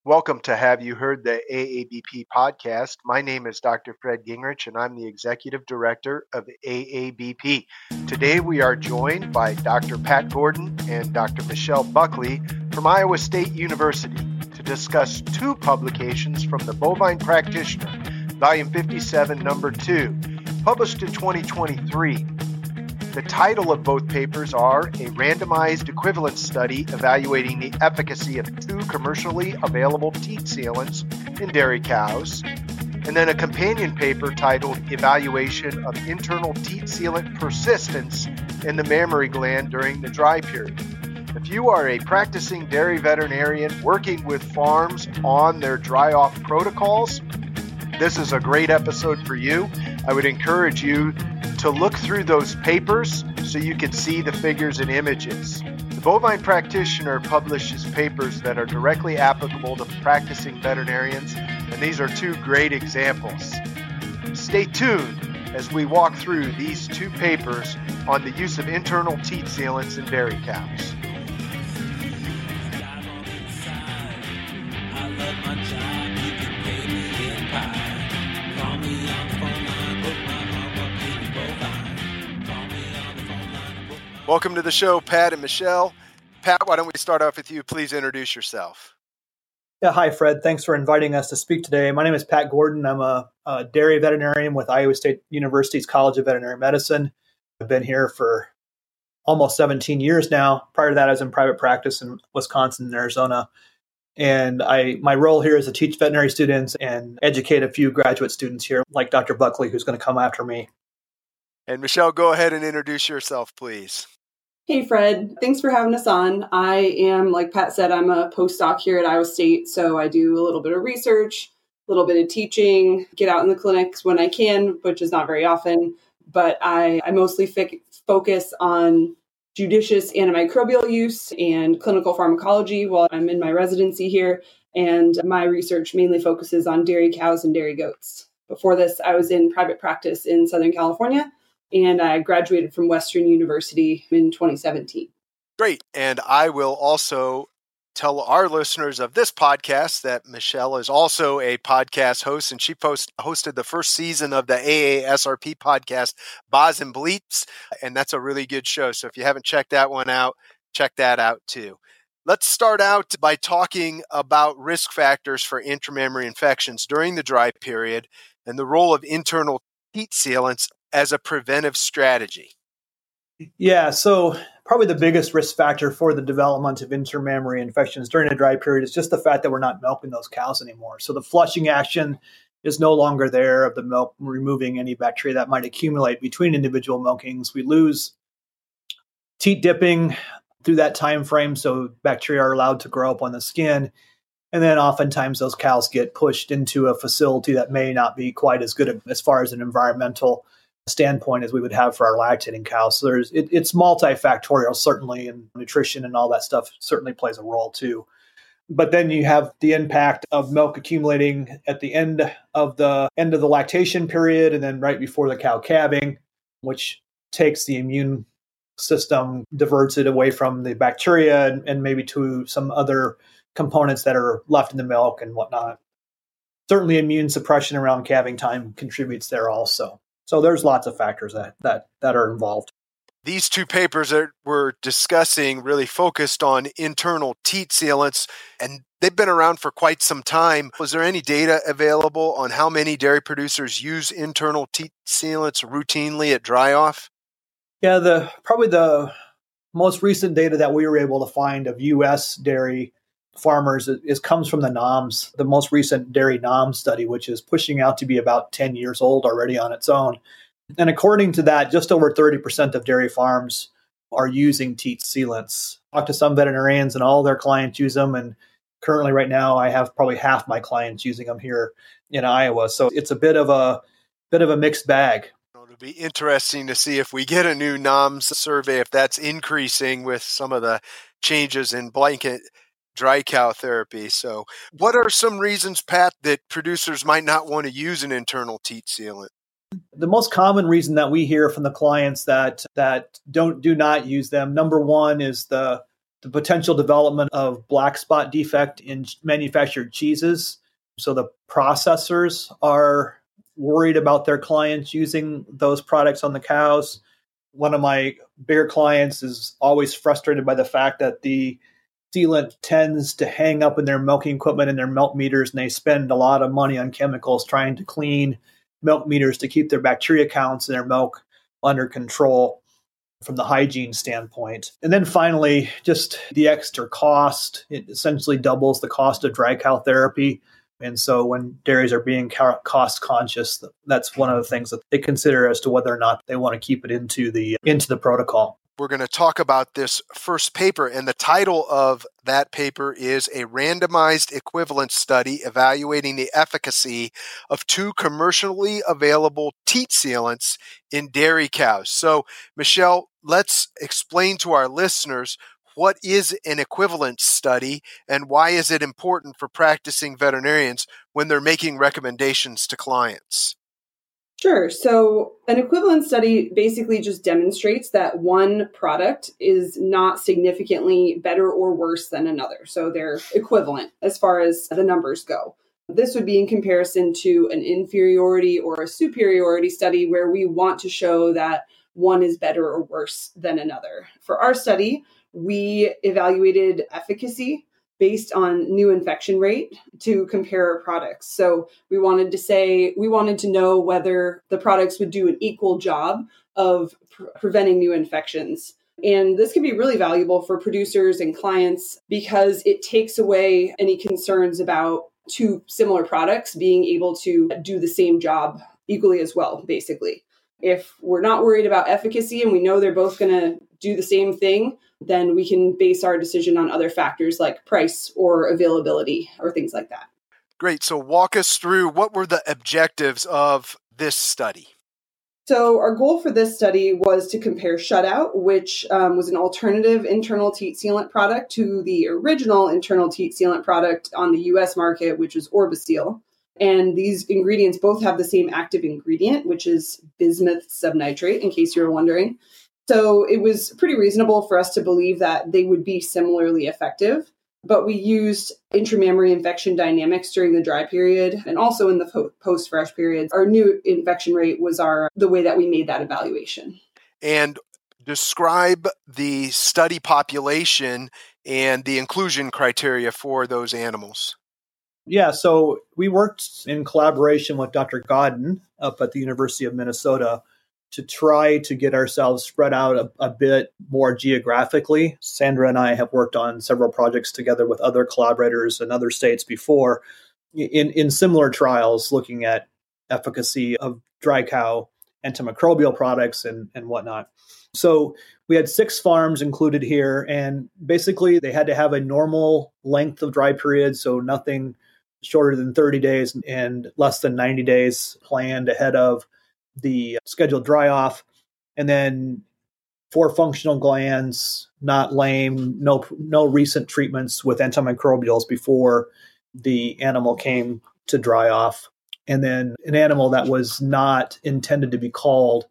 Welcome to Have You Heard the AABP podcast. My name is Dr. Fred Gingrich, and I'm the Executive Director of AABP. Today we are joined by Dr. Pat Gordon and Dr. Michelle Buckley from Iowa State University to discuss two publications from the Bovine Practitioner, Volume 57, Number 2, published in 2023. The title of both papers are A Randomized Equivalence Study Evaluating the Efficacy of Two Commercially Available Teat Sealants in Dairy Cows, and then a companion paper titled Evaluation of Internal Teat Sealant Persistence in the Mammary Gland During the Dry Period. If you are a practicing dairy veterinarian working with farms on their dry-off protocols, this is a great episode for you. I would encourage you to look through those papers so you can see the figures and images. The Bovine Practitioner publishes papers that are directly applicable to practicing veterinarians, and these are two great examples. Stay tuned as we walk through these two papers on the use of internal teat sealants in dairy cows. Welcome to the show, Pat and Michelle. Pat, why don't we start off with you? Please introduce yourself. Yeah, hi, Fred. Thanks for inviting us to speak today. My name is Pat Gordon. I'm a dairy veterinarian with Iowa State University's College of Veterinary Medicine. I've been here for almost 17 years now. Prior to that, I was in private practice in Wisconsin and Arizona. And my role here is to teach veterinary students and educate a few graduate students here, like Dr. Buckley, who's going to come after me. And Michelle, go ahead and introduce yourself, please. Hey, Fred. Thanks for having us on. I am, like Pat said, I'm a postdoc here at Iowa State, so I do a little bit of research, a little bit of teaching, get out in the clinics when I can, which is not very often, but I mostly focus on judicious antimicrobial use and clinical pharmacology while I'm in my residency here, and my research mainly focuses on dairy cows and dairy goats. Before this, I was in private practice in Southern California, and I graduated from Western University in 2017. Great. And I will also tell our listeners of this podcast that Michelle is also a podcast host, and she hosted the first season of the AASRP podcast, Boz and Bleeps, and that's a really good show. So if you haven't checked that one out, check that out too. Let's start out by talking about risk factors for intramammary infections during the dry period and the role of internal teat sealants as a preventive strategy. Yeah, so probably the biggest risk factor for the development of intramammary infections during a dry period is just the fact that we're not milking those cows anymore. So the flushing action is no longer there of the milk, removing any bacteria that might accumulate between individual milkings. We lose teat dipping through that time frame, so bacteria are allowed to grow up on the skin. And then oftentimes those cows get pushed into a facility that may not be quite as good as far as an environmental standpoint as we would have for our lactating cows. So it's multifactorial, certainly, and nutrition and all that stuff certainly plays a role too. But then you have the impact of milk accumulating at the end of the lactation period and then right before the cow calving, which takes the immune system, diverts it away from the bacteria and maybe to some other components that are left in the milk and whatnot. Certainly immune suppression around calving time contributes there also. So there's lots of factors that are involved. These two papers that we're discussing really focused on internal teat sealants, and they've been around for quite some time. Was there any data available on how many dairy producers use internal teat sealants routinely at dry off? Yeah, probably the most recent data that we were able to find of U.S. dairy farmers comes from the NOMS, the most recent dairy NOMS study, which is pushing out to be about 10 years old already on its own. And according to that, just over 30% of dairy farms are using teat sealants. I talked to some veterinarians and all their clients use them. And currently right now, I have probably half my clients using them here in Iowa. So it's a bit of a mixed bag. It'll be interesting to see if we get a new NOMS survey, if that's increasing with some of the changes in blanket dry cow therapy. So what are some reasons, Pat, that producers might not want to use an internal teat sealant? The most common reason that we hear from the clients that do not use them, number one, is the the potential development of black spot defect in manufactured cheeses. So the processors are worried about their clients using those products on the cows. One of my bigger clients is always frustrated by the fact that the sealant tends to hang up in their milking equipment and their milk meters, and they spend a lot of money on chemicals trying to clean milk meters to keep their bacteria counts in their milk under control from the hygiene standpoint. And then finally, just the extra cost. It essentially doubles the cost of dry cow therapy. And so when dairies are being cost conscious, that's one of the things that they consider as to whether or not they want to keep it into the protocol. We're going to talk about this first paper, and the title of that paper is A Randomized Equivalence Study Evaluating the Efficacy of Two Commercially Available Teat Sealants in Dairy Cows. So, Michelle, let's explain to our listeners what is an equivalence study and why is it important for practicing veterinarians when they're making recommendations to clients? Sure. So an equivalence study basically just demonstrates that one product is not significantly better or worse than another. So they're equivalent as far as the numbers go. This would be in comparison to an inferiority or a superiority study where we want to show that one is better or worse than another. For our study, we evaluated efficacy based on new infection rate to compare products. So we wanted to know whether the products would do an equal job of preventing new infections. And this can be really valuable for producers and clients because it takes away any concerns about two similar products being able to do the same job equally as well, basically. If we're not worried about efficacy and we know they're both going to do the same thing, then we can base our decision on other factors like price or availability or things like that. Great. So walk us through what were the objectives of this study? So our goal for this study was to compare Shutout, which was an alternative internal teat sealant product to the original internal teat sealant product on the U.S. market, which was Orbiseal. And these ingredients both have the same active ingredient, which is bismuth subnitrate, in case you were wondering. So it was pretty reasonable for us to believe that they would be similarly effective. But we used intramammary infection dynamics during the dry period and also in the post-fresh periods. Our new infection rate was the way that we made that evaluation. And describe the study population and the inclusion criteria for those animals. Yeah, so we worked in collaboration with Dr. Godden up at the University of Minnesota to try to get ourselves spread out a bit more geographically. Sandra and I have worked on several projects together with other collaborators in other states before in similar trials looking at efficacy of dry cow antimicrobial products and whatnot. So we had 6 farms included here, and basically they had to have a normal length of dry period, so nothing shorter than 30 days and less than 90 days planned ahead of the scheduled dry off, and then 4 functional glands, not lame, no recent treatments with antimicrobials before the animal came to dry off, and then an animal that was not intended to be called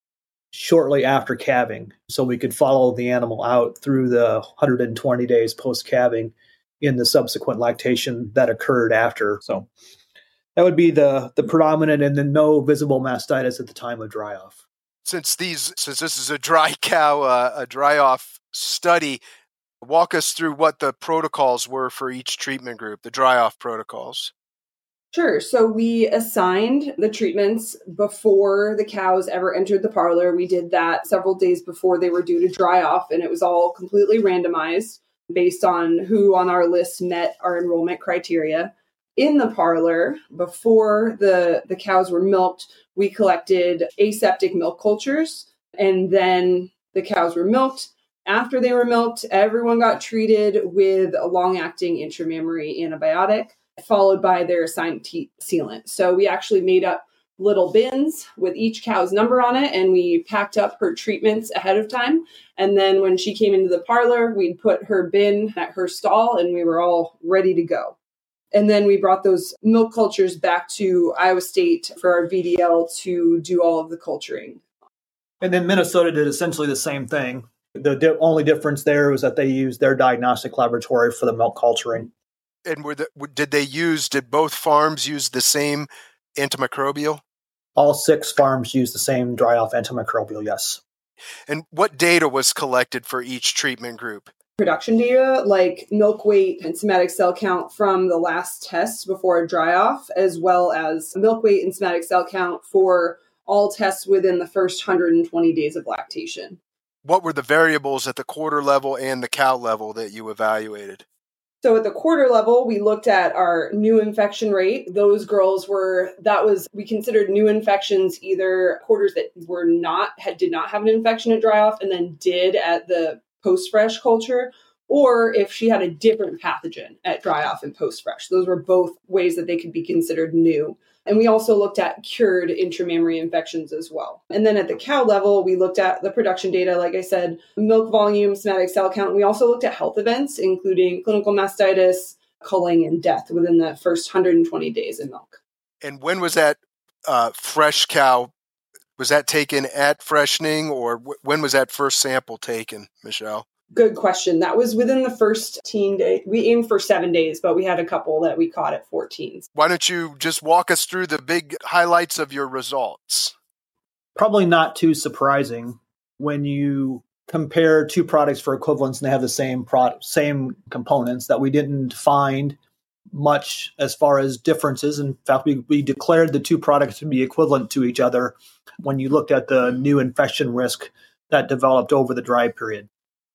shortly after calving, so we could follow the animal out through the 120 days post-calving in the subsequent lactation that occurred after. So that would be the predominant, and then no visible mastitis at the time of dry off. Since this is a dry cow, a dry off study, walk us through what the protocols were for each treatment group, the dry off protocols. Sure. So we assigned the treatments before the cows ever entered the parlor. We did that several days before they were due to dry off, and it was all completely randomized based on who on our list met our enrollment criteria. In the parlor, before the cows were milked, we collected aseptic milk cultures, and then the cows were milked. After they were milked, everyone got treated with a long-acting intramammary antibiotic, followed by their assigned teat sealant. So we actually made up little bins with each cow's number on it, and we packed up her treatments ahead of time. And then when she came into the parlor, we'd put her bin at her stall, and we were all ready to go. And then we brought those milk cultures back to Iowa State for our VDL to do all of the culturing. And then Minnesota did essentially the same thing. The only difference there was that they used their diagnostic laboratory for the milk culturing. And did both farms use the same antimicrobial? All 6 farms used the same dry-off antimicrobial, yes. And what data was collected for each treatment group? Production data like milk weight and somatic cell count from the last test before a dry off, as well as milk weight and somatic cell count for all tests within the first 120 days of lactation. What were the variables at the quarter level and the cow level that you evaluated? So at the quarter level, we looked at our new infection rate. Those girls we considered new infections either quarters that did not have an infection at dry off and then did at the post-fresh culture, or if she had a different pathogen at dry off and post-fresh. Those were both ways that they could be considered new. And we also looked at cured intramammary infections as well. And then at the cow level, we looked at the production data, like I said, milk volume, somatic cell count. We also looked at health events, including clinical mastitis, culling, and death within the first 120 days in milk. And when was that fresh cow? Was that taken at freshening, or when was that first sample taken, Michelle? Good question. That was within the first 10 days. We aimed for 7 days, but we had a couple that we caught at 14. Why don't you just walk us through the big highlights of your results? Probably not too surprising when you compare 2 products for equivalence and they have the same components, that we didn't find much as far as differences. In fact, we declared the 2 products to be equivalent to each other when you looked at the new infection risk that developed over the dry period.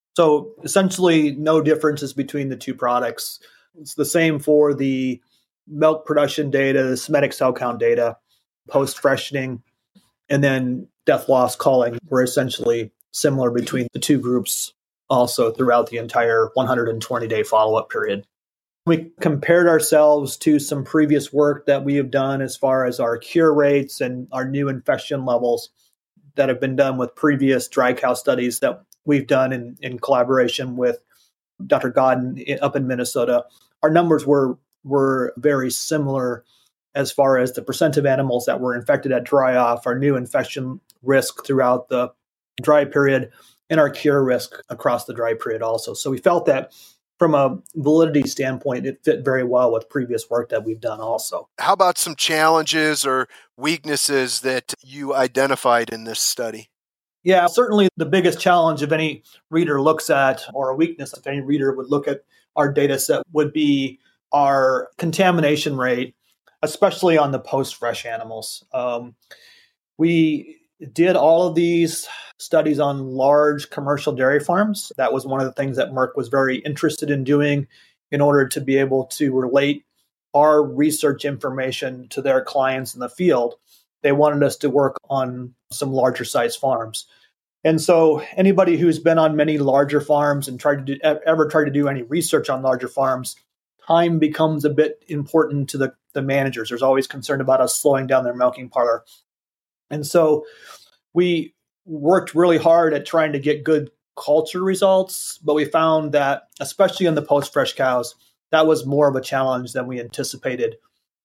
So essentially no differences between the 2 products. It's the same for the milk production data, the somatic cell count data, post-freshening, and then death loss culling were essentially similar between the 2 groups also throughout the entire 120-day follow-up period. We compared ourselves to some previous work that we have done as far as our cure rates and our new infection levels that have been done with previous dry cow studies that we've done in collaboration with Dr. Godden up in Minnesota. Our numbers were very similar as far as the percent of animals that were infected at dry off, our new infection risk throughout the dry period, and our cure risk across the dry period also. So we felt that from a validity standpoint, it fit very well with previous work that we've done also. How about some challenges or weaknesses that you identified in this study? Yeah, certainly the biggest challenge if any reader looks at, or a weakness if any reader would look at our data set, would be our contamination rate, especially on the post-fresh animals. We did all of these studies on large commercial dairy farms. That was one of the things that Merck was very interested in doing in order to be able to relate our research information to their clients in the field. They wanted us to work on some larger size farms. And so anybody who's been on many larger farms and ever tried to do any research on larger farms, time becomes a bit important to the managers. There's always concern about us slowing down their milking parlor. And so we worked really hard at trying to get good culture results, but we found that, especially on the post-fresh cows, that was more of a challenge than we anticipated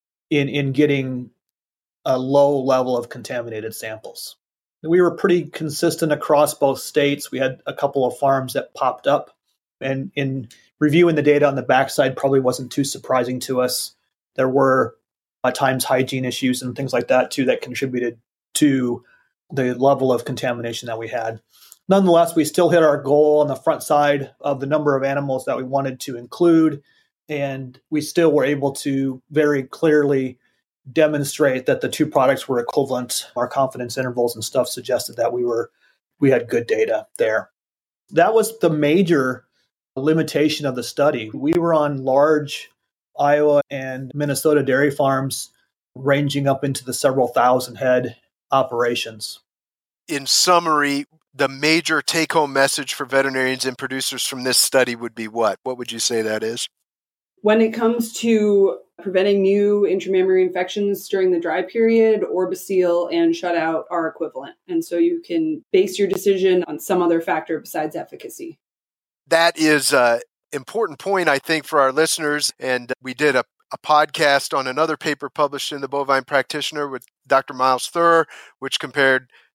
in getting a low level of contaminated samples. We were pretty consistent across both states. We had a couple of farms that popped up, and in reviewing the data on the backside probably wasn't too surprising to us. There were at times hygiene issues and things like that too that contributed to the level of contamination that we had. Nonetheless, we still hit our goal on the front side of the number of animals that we wanted to include, and we still were able to very clearly demonstrate that the 2 products were equivalent. Our confidence intervals and stuff suggested that we had good data there. That was the major limitation of the study. We were on large Iowa and Minnesota dairy farms ranging up into the several thousand head operations. In summary, the major take-home message for veterinarians and producers from this study would be what? What would you say that is? When it comes to preventing new intramammary infections during the dry period, Orbicil and Shutout are equivalent. And so you can base your decision on some other factor besides efficacy. That is an important point, I think, for our listeners. And we did a podcast on another paper published in the Bovine Practitioner with Dr. Miles Thurr, which compared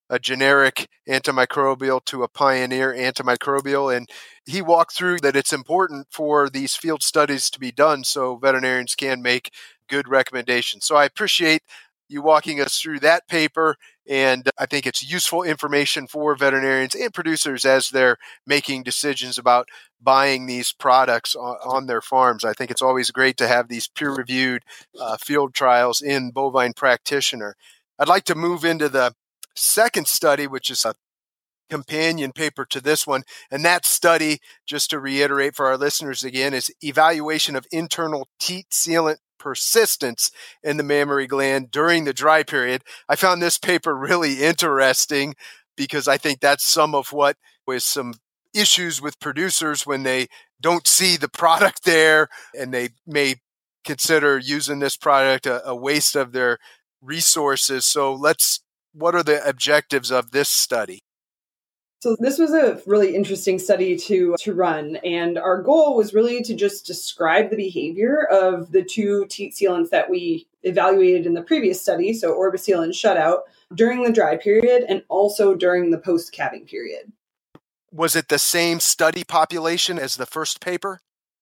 a generic antimicrobial to a pioneer antimicrobial. And he walked through that it's important for these field studies to be done so veterinarians can make good recommendations. So I appreciate you walking us through that paper. And I think it's useful information for veterinarians and producers as they're making decisions about buying these products on their farms. I think it's always great to have these peer-reviewed field trials in Bovine Practitioner. I'd like to move into the second study, which is a companion paper to this one. And that study, just to reiterate for our listeners again, is evaluation of internal teat sealant persistence in the mammary gland during the dry period. I found this paper really interesting because I think that's some of what was some issues with producers when they don't see the product there and they may consider using this product a waste of their resources. So what are the objectives of this study? So this was a really interesting study to run, and our goal was really to just describe the behavior of the two teat sealants that we evaluated in the previous study, so Orbiseal and Shutout, during the dry period and also during the post-calving period. Was it the same study population as the first paper?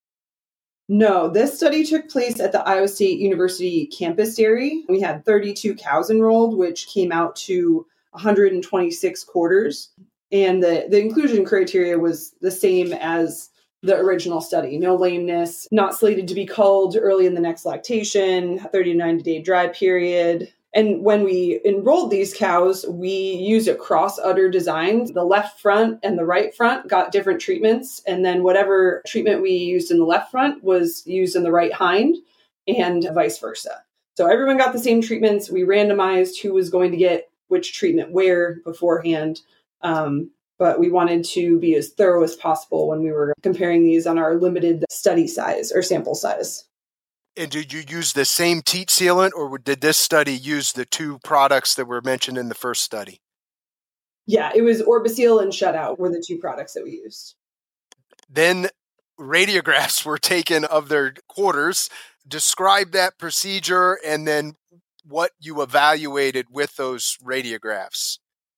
No, this study took place at the Iowa State University campus dairy. We had 32 cows enrolled, which came out to 126 quarters. And the inclusion criteria was the same as the original study. No lameness, not slated to be culled early in the next lactation, 30 to 90-day dry period. And when we enrolled these cows, we used a cross-udder design. The left front and the right front got different treatments. And then whatever treatment we used in the left front was used in the right hind and vice versa. So everyone got the same treatments. We randomized who was going to get which treatment where beforehand. But we wanted to be as thorough as possible when we were comparing these on our limited study size or sample size. And did you use the same teat sealant, or did this study use the two products that were mentioned in the first study? Yeah, it was Orbiseal and Shutout were the two products that we used. Then radiographs were taken of their quarters. Describe that procedure and then what you evaluated with those radiographs.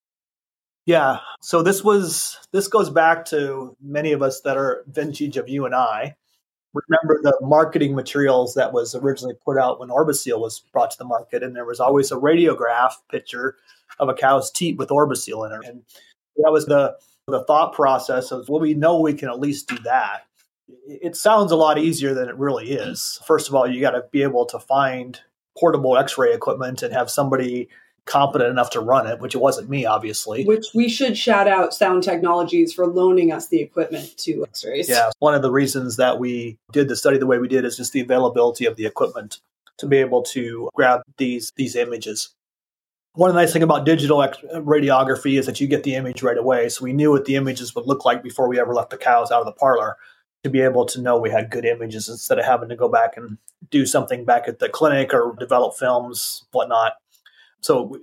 Yeah. So this goes back to many of us that are vintage of you and I. Remember the marketing materials that was originally put out when Orbiseal was brought to the market, and there was always a radiograph picture of a cow's teat with Orbiseal in it. And that was the thought process of, well, we know we can at least do that. It sounds a lot easier than it really is. First of all, you got to be able to find portable x-ray equipment and have somebody competent enough to run it, which it wasn't me, obviously. Which we should shout out Sound Technologies for loaning us the equipment to x-rays. Yeah, one of the reasons that we did the study the way we did is just the availability of the equipment to be able to grab these images. One of the nice things about digital radiography is that you get the image right away. So we knew what the images would look like before we ever left the cows out of the parlor to be able to know we had good images instead of having to go back and do something back at the clinic or develop films, whatnot. So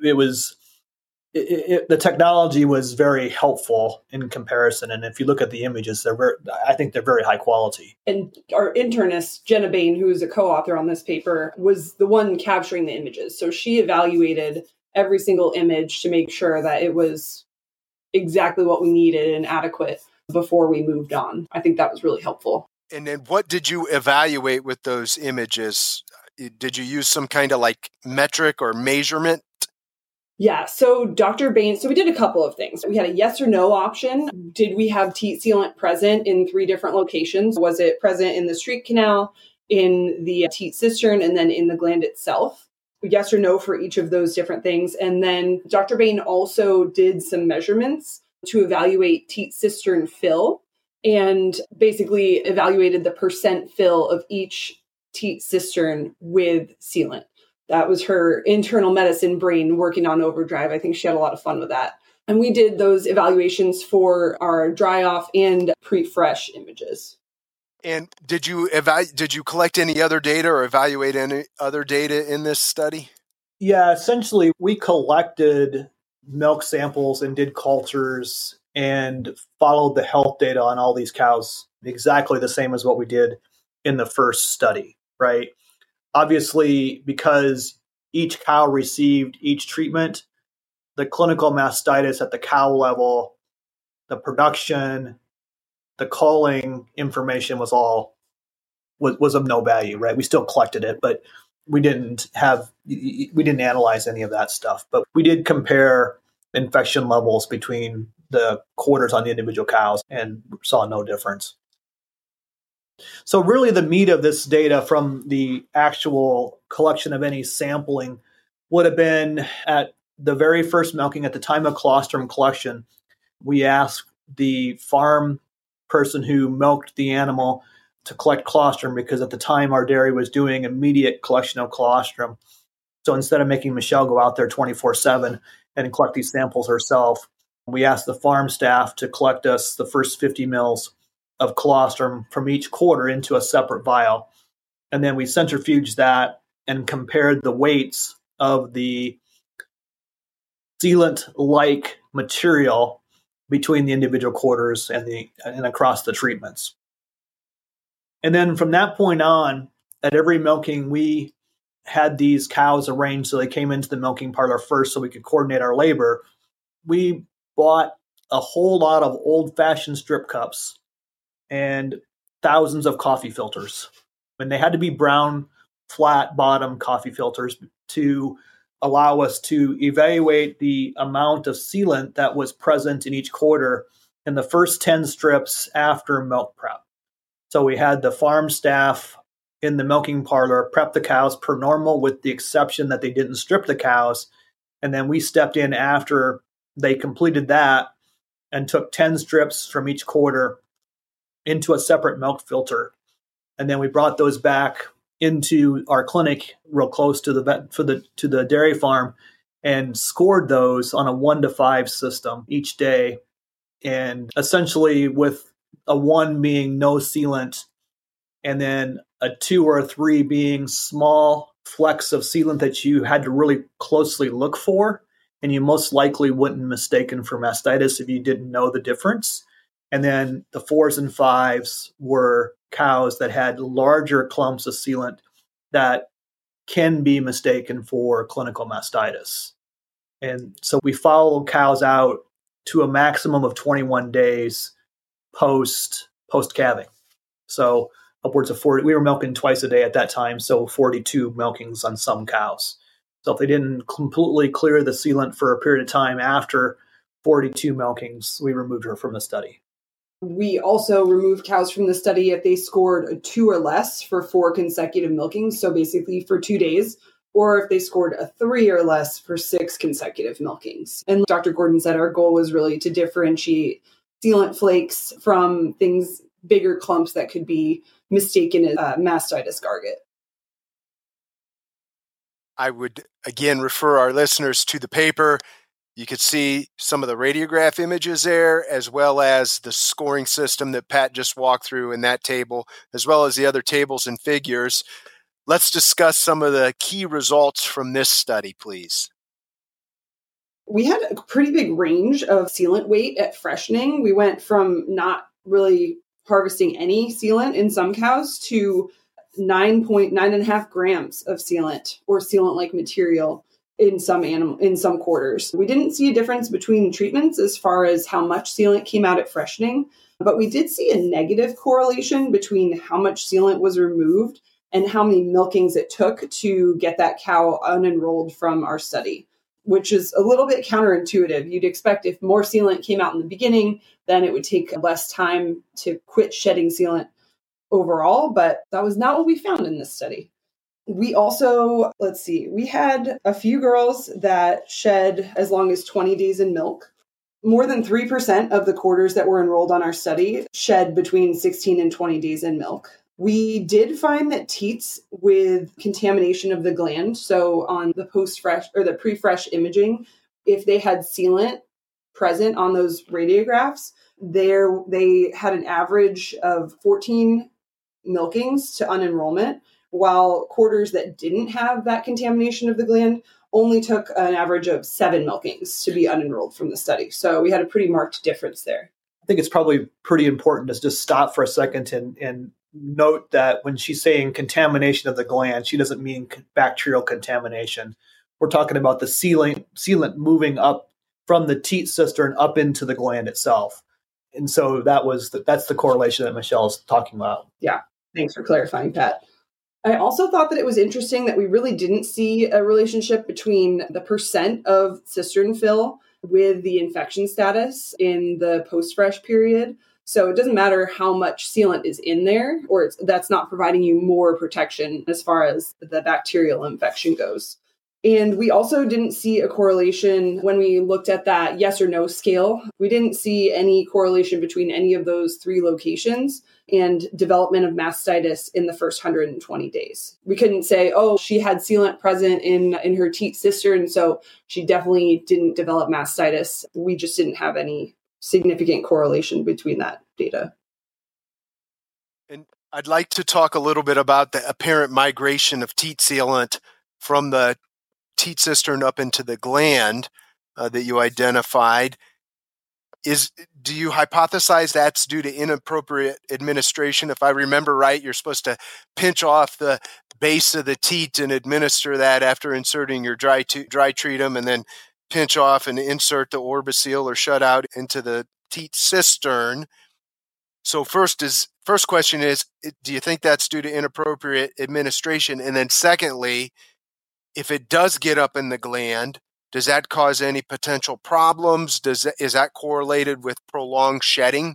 the technology was very helpful in comparison. And if you look at the images, I think they're very high quality. And our internist, Jenna Bain, who is a co-author on this paper, was the one capturing the images. So she evaluated every single image to make sure that it was exactly what we needed and adequate before we moved on. I think that was really helpful. And then what did you evaluate with those images? Did you use some kind of like metric or measurement? Yeah, so Dr. Bain, so we did a couple of things. We had a yes or no option. Did we have teat sealant present in 3 different locations? Was it present in the street canal, in the teat cistern, and then in the gland itself? Yes or no for each of those different things. And then Dr. Bain also did some measurements to evaluate teat cistern fill and basically evaluated the percent fill of each teat cistern with sealant. That was her internal medicine brain working on overdrive. I think she had a lot of fun with that. And we did those evaluations for our dry off and pre-fresh images. And did you collect any other data or evaluate any other data in this study? Yeah, essentially we collected milk samples and did cultures and followed the health data on all these cows exactly the same as what we did in the first study, right? Obviously, because each cow received each treatment, the clinical mastitis at the cow level, the production, the culling information was of no value, right? We still collected it, but we didn't analyze any of that stuff. But we did compare infection levels between the quarters on the individual cows and saw no difference. So really the meat of this data from the actual collection of any sampling would have been at the very first milking at the time of colostrum collection. We asked the farm person who milked the animal to collect colostrum because at the time our dairy was doing immediate collection of colostrum. So instead of making Michelle go out there 24/7 and collect these samples herself, we asked the farm staff to collect us the first 50 mils of colostrum from each quarter into a separate vial. And then we centrifuged that and compared the weights of the sealant-like material between the individual quarters and across the treatments. And then from that point on, at every milking, we had these cows arranged so they came into the milking parlor first so we could coordinate our labor. We bought a whole lot of old-fashioned strip cups and thousands of coffee filters. And they had to be brown, flat-bottom coffee filters to allow us to evaluate the amount of sealant that was present in each quarter in the first 10 strips after milk prep. So we had the farm staff in the milking parlor prep the cows per normal, with the exception that they didn't strip the cows. And then we stepped in after they completed that and took 10 strips from each quarter into a separate milk filter. And then we brought those back into our clinic real close to the dairy farm and scored those on a 1 to 5 system each day. And essentially with a 1 being no sealant and then a 2 or a 3 being small flecks of sealant that you had to really closely look for, and you most likely wouldn't mistaken for mastitis if you didn't know the difference. And then the 4s and 5s were cows that had larger clumps of sealant that can be mistaken for clinical mastitis. And so we followed cows out to a maximum of 21 days post calving. So upwards of 40, we were milking twice a day at that time, so 42 milkings on some cows. So if they didn't completely clear the sealant for a period of time after 42 milkings, we removed her from the study. We also removed cows from the study if they scored a 2 or less for 4 consecutive milkings, so basically for 2 days, or if they scored a 3 or less for 6 consecutive milkings. And Dr. Gordon said our goal was really to differentiate sealant flakes from things, bigger clumps that could be mistaken as mastitis garget. I would again refer our listeners to the paper. You could see some of the radiograph images there, as well as the scoring system that Pat just walked through in that table, as well as the other tables and figures. Let's discuss some of the key results from this study, please. We had a pretty big range of sealant weight at freshening. We went from not really harvesting any sealant in some cows to 9.5 grams of sealant or sealant-like material in some quarters. We didn't see a difference between treatments as far as how much sealant came out at freshening, but we did see a negative correlation between how much sealant was removed and how many milkings it took to get that cow unenrolled from our study, which is a little bit counterintuitive. You'd expect if more sealant came out in the beginning, then it would take less time to quit shedding sealant overall, but that was not what we found in this study. We also, we had a few girls that shed as long as 20 days in milk. More than 3% of the quarters that were enrolled on our study shed between 16 and 20 days in milk. We did find that teats with contamination of the gland, so on the post-fresh or the pre-fresh imaging, if they had sealant present on those radiographs, they had an average of 14 milkings to unenrollment, while quarters that didn't have that contamination of the gland only took an average of 7 milkings to be unenrolled from the study. So we had a pretty marked difference there. I think it's probably pretty important to just stop for a second and note that when she's saying contamination of the gland, she doesn't mean bacterial contamination. We're talking about the sealant moving up from the teat cistern up into the gland itself. And so that's the correlation that Michelle's talking about. Yeah. Thanks for clarifying, Pat. I also thought that it was interesting that we really didn't see a relationship between the percent of cistern fill with the infection status in the post-fresh period. So it doesn't matter how much sealant is in there, or that's not providing you more protection as far as the bacterial infection goes. And we also didn't see a correlation when we looked at that yes or no scale. We didn't see any correlation between any of those 3 locations and development of mastitis in the first 120 days. We couldn't say, oh, she had sealant present in her teat cistern, so she definitely didn't develop mastitis. We just didn't have any significant correlation between that data. And I'd like to talk a little bit about the apparent migration of teat sealant from the teat cistern up into the gland that you identified. Do you hypothesize that's due to inappropriate administration? If I remember right, you're supposed to pinch off the base of the teat and administer that after inserting your dry treatum, and then pinch off and insert the Orbiseal or shutout into the teat cistern. So first question is, do you think that's due to inappropriate administration? And then secondly, if it does get up in the gland, does that cause any potential problems? Is that correlated with prolonged shedding?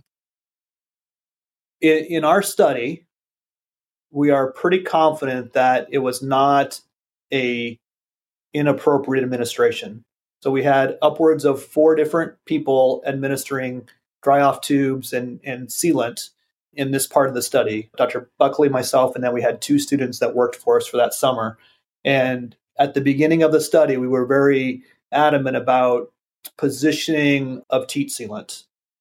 In our study, we are pretty confident that it was not a inappropriate administration. So we had upwards of 4 different people administering dry off tubes and sealant in this part of the study. Dr. Buckley, myself, and then we had 2 students that worked for us for that summer. And at the beginning of the study, we were very adamant about positioning of teat sealant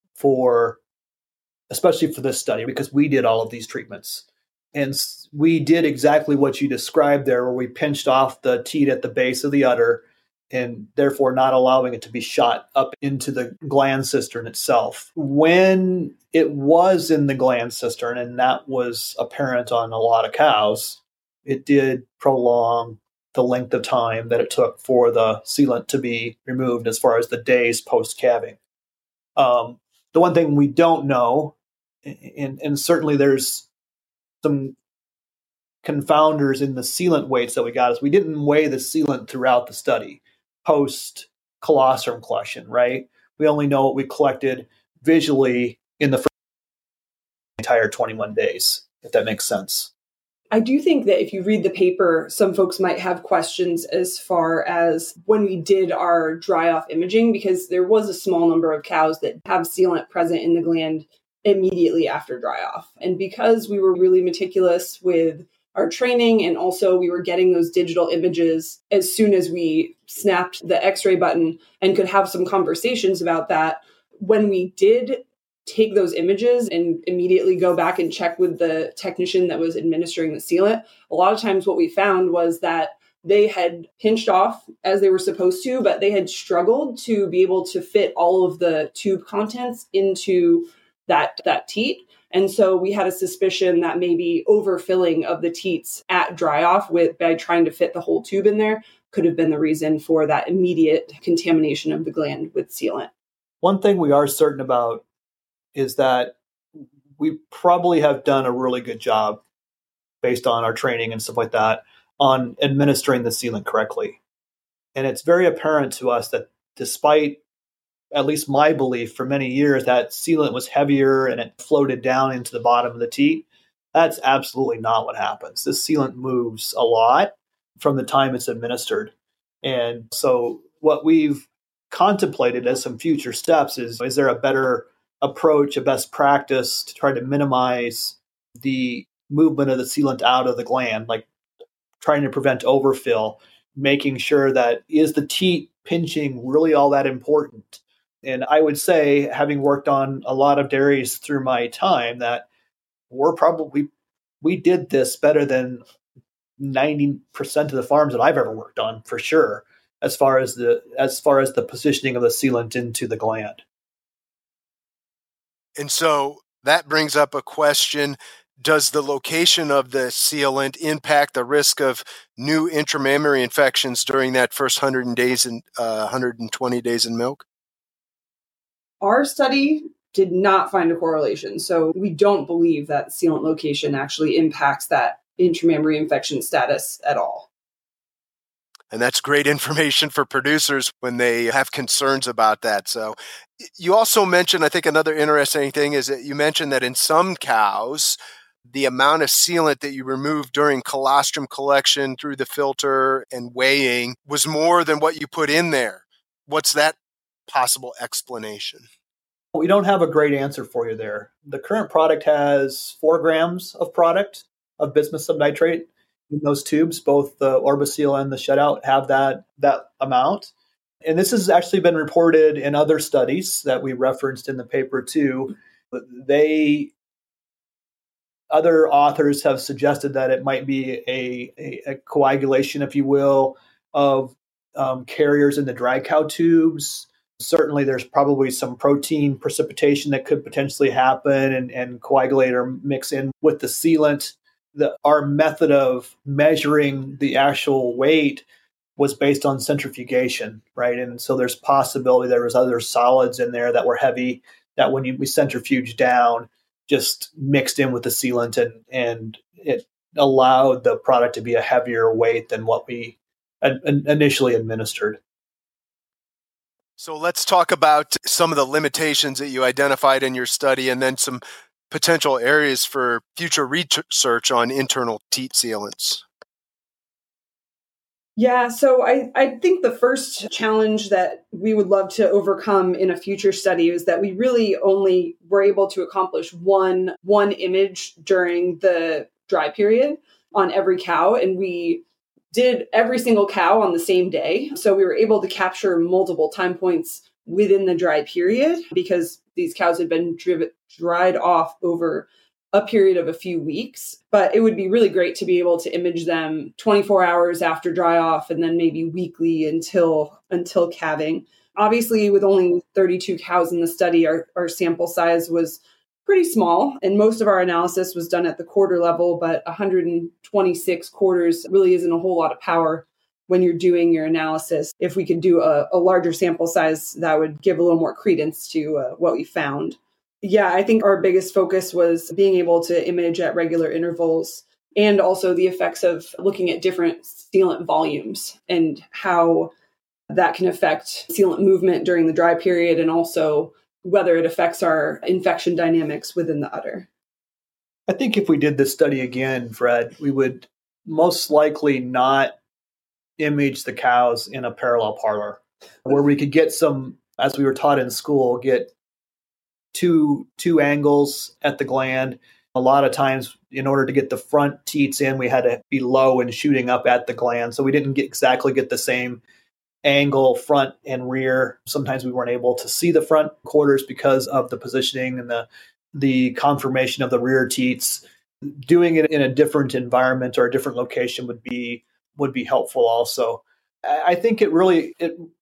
especially for this study, because we did all of these treatments. And we did exactly what you described there, where we pinched off the teat at the base of the udder and therefore not allowing it to be shot up into the gland cistern itself. When it was in the gland cistern, and that was apparent on a lot of cows, it did prolong the length of time that it took for the sealant to be removed as far as the days post-calving. The one thing we don't know, and certainly there's some confounders in the sealant weights that we got, is we didn't weigh the sealant throughout the study post-colostrum collection, right? We only know what we collected visually in the entire 21 days, if that makes sense. I do think that if you read the paper, some folks might have questions as far as when we did our dry off imaging, because there was a small number of cows that have sealant present in the gland immediately after dry off. And because we were really meticulous with our training, and also we were getting those digital images as soon as we snapped the X-ray button and could have some conversations about that, when we did take those images and immediately go back and check with the technician that was administering the sealant, a lot of times what we found was that they had pinched off as they were supposed to, but they had struggled to be able to fit all of the tube contents into that teat. And so we had a suspicion that maybe overfilling of the teats at dry off by trying to fit the whole tube in there could have been the reason for that immediate contamination of the gland with sealant. One thing we are certain about is that we probably have done a really good job, based on our training and stuff like that, on administering the sealant correctly. And it's very apparent to us that despite, at least my belief for many years, that sealant was heavier and it floated down into the bottom of the teat, that's absolutely not what happens. This sealant moves a lot from the time it's administered. And so what we've contemplated as some future steps is there a better approach, a best practice to try to minimize the movement of the sealant out of the gland, like trying to prevent overfill, making sure that, is the teat pinching really all that important? And I would say, having worked on a lot of dairies through my time, that we did this better than 90% of the farms that I've ever worked on, for sure, as far as the positioning of the sealant into the gland. And so that brings up a question. Does the location of the sealant impact the risk of new intramammary infections during that first 120 days in milk? Our study did not find a correlation. So we don't believe that sealant location actually impacts that intramammary infection status at all. And that's great information for producers when they have concerns about that. So you also mentioned, I think another interesting thing is that you mentioned that in some cows, the amount of sealant that you removed during colostrum collection through the filter and weighing was more than what you put in there. What's that possible explanation? We don't have a great answer for you there. The current product has 4 grams of product of bismuth subnitrate in those tubes. Both the Orbiseal and the shutout have that amount. And this has actually been reported in other studies that we referenced in the paper too. Other authors have suggested that it might be a coagulation, if you will, of carriers in the dry cow tubes. Certainly, there's probably some protein precipitation that could potentially happen and coagulate or mix in with the sealant. Our method of measuring the actual weight was based on centrifugation, right? And so there's possibility there was other solids in there that were heavy that when we centrifuge down, just mixed in with the sealant and it allowed the product to be a heavier weight than what we initially administered. So let's talk about some of the limitations that you identified in your study and then some potential areas for future research on internal teat sealants. Yeah, so I think the first challenge that we would love to overcome in a future study is that we really only were able to accomplish one image during the dry period on every cow, and we did every single cow on the same day. So we were able to capture multiple time points within the dry period because these cows had been dried off over a period of a few weeks. But it would be really great to be able to image them 24 hours after dry off and then maybe weekly until calving. Obviously, with only 32 cows in the study, our sample size was pretty small, and most of our analysis was done at the quarter level, but 126 quarters really isn't a whole lot of power when you're doing your analysis. If we could do a larger sample size, that would give a little more credence to what we found. Yeah, I think our biggest focus was being able to image at regular intervals and also the effects of looking at different sealant volumes and how that can affect sealant movement during the dry period and also whether it affects our infection dynamics within the udder. I think if we did this study again, Fred, we would most likely not image the cows in a parallel parlor where we could get some, as we were taught in school, get two angles at the gland. A lot of times, in order to get the front teats in, we had to be low and shooting up at the gland. So we didn't exactly get the same angle front and rear. Sometimes we weren't able to see the front quarters because of the positioning and the conformation of the rear teats. Doing it in a different environment or a different location would be helpful also. I think it really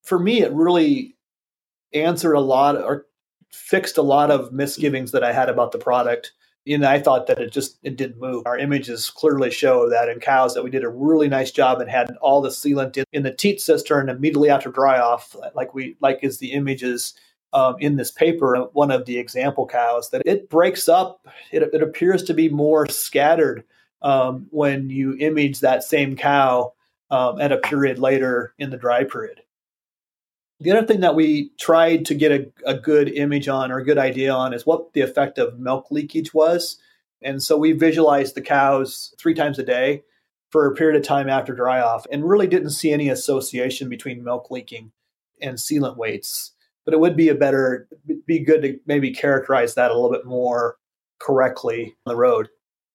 answered a lot or fixed a lot of misgivings that I had about the product. And I thought that it didn't move. Our images clearly show that in cows that we did a really nice job and had all the sealant in the teat cistern immediately after dry off, like is the images in this paper. One of the example cows that it breaks up. It appears to be more scattered when you image that same cow at a period later in the dry period. The other thing that we tried to get a good image on or a good idea on is what the effect of milk leakage was. And so we visualized the cows 3 times a day for a period of time after dry off and really didn't see any association between milk leaking and sealant weights. But it would be good to maybe characterize that a little bit more correctly on the road.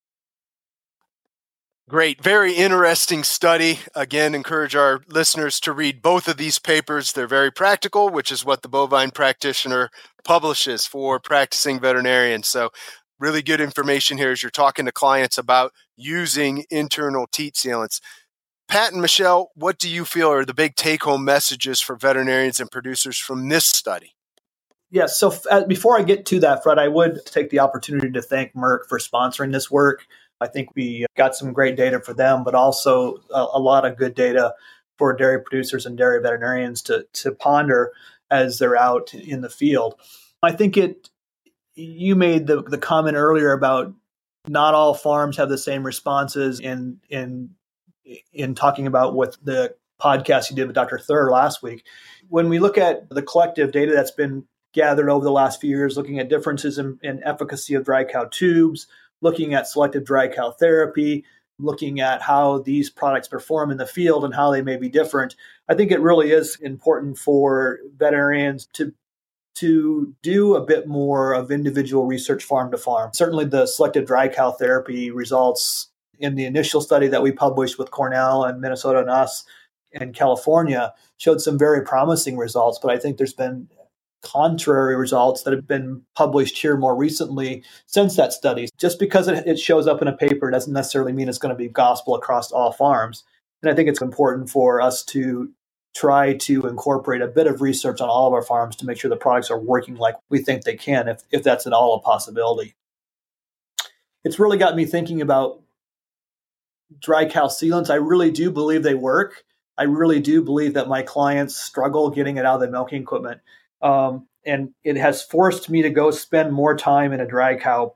Great. Very interesting study. Again, encourage our listeners to read both of these papers. They're very practical, which is what the Bovine Practitioner publishes for practicing veterinarians. So really good information here as you're talking to clients about using internal teat sealants. Pat and Michelle, what do you feel are the big take-home messages for veterinarians and producers from this study? Yes. So before I get to that, Fred, I would take the opportunity to thank Merck for sponsoring this work. I think we got some great data for them, but also a lot of good data for dairy producers and dairy veterinarians to ponder as they're out in the field. I think you made the comment earlier about not all farms have the same responses in talking about what the podcast you did with Dr. Thur last week. When we look at the collective data that's been gathered over the last few years, looking at differences in efficacy of dry cow tubes, looking at selective dry cow therapy, looking at how these products perform in the field and how they may be different, I think it really is important for veterinarians to do a bit more of individual research farm to farm. Certainly the selective dry cow therapy results in the initial study that we published with Cornell and Minnesota and us in California showed some very promising results, but I think there's been contrary results that have been published here more recently since that study. Just because it shows up in a paper doesn't necessarily mean it's going to be gospel across all farms. And I think it's important for us to try to incorporate a bit of research on all of our farms to make sure the products are working like we think they can, if that's at all a possibility. It's really got me thinking about dry cow sealants. I really do believe they work. I really do believe that my clients struggle getting it out of the milking equipment. And it has forced me to go spend more time in a dry cow,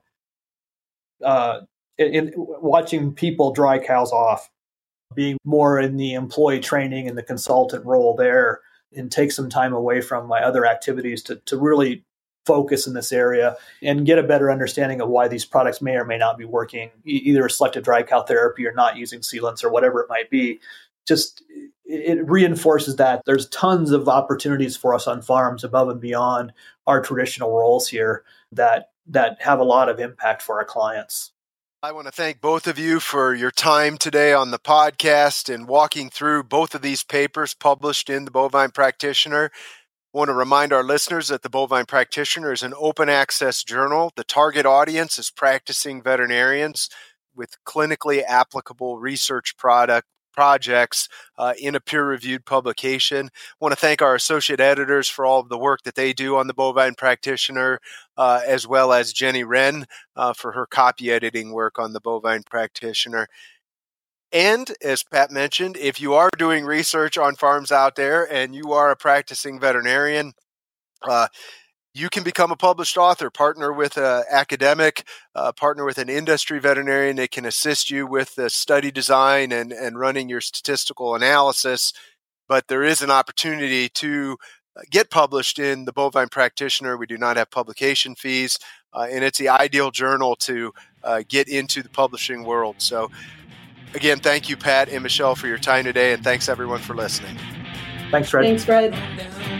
in watching people dry cows off, being more in the employee training and the consultant role there, and take some time away from my other activities to really focus in this area and get a better understanding of why these products may or may not be working, either selective dry cow therapy or not using sealants or whatever it might be. Just it reinforces that there's tons of opportunities for us on farms above and beyond our traditional roles here that have a lot of impact for our clients. I want to thank both of you for your time today on the podcast and walking through both of these papers published in the Bovine Practitioner. I want to remind our listeners that the Bovine Practitioner is an open access journal. The target audience is practicing veterinarians with clinically applicable research projects in a peer-reviewed publication. I want to thank our associate editors for all of the work that they do on the Bovine Practitioner, as well as Jenny Wren for her copy editing work on the Bovine Practitioner. And as Pat mentioned, if you are doing research on farms out there and you are a practicing veterinarian, you can become a published author, partner with an academic, partner with an industry veterinarian that can assist you with the study design and running your statistical analysis. But there is an opportunity to get published in the Bovine Practitioner. We do not have publication fees, and it's the ideal journal to get into the publishing world. So again, thank you, Pat and Michelle, for your time today, and thanks everyone for listening. Thanks, Fred. Thanks, Fred.